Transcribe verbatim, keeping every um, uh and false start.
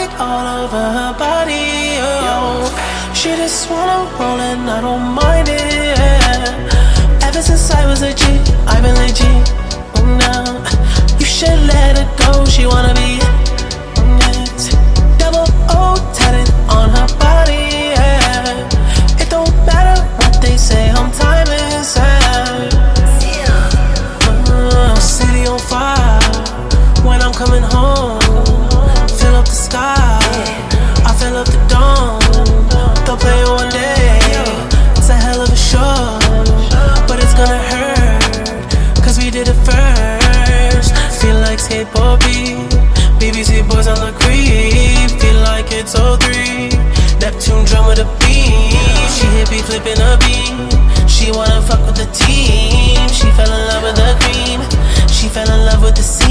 like all over her body, oh. She just wanna roll and I don't mind it, yeah. Ever since I was a G, I've been legit, oh, now you should let her go, she wanna be next. Double O tatted on her body, yeah. It don't matter what they say, I'm timeless, yeah. uh, City on fire, when I'm coming home, fill up the sky, I fill up the dome. They'll play it one day, it's a hell of a show, but it's gonna hurt, cause we did it first. Feel like skateboard beat, B B C boys on the creep. Feel like it's oh three, Neptune drum with a beat. She hit me flipping a beat, she wanna fuck with the team. She fell in love with the cream, she fell in love with the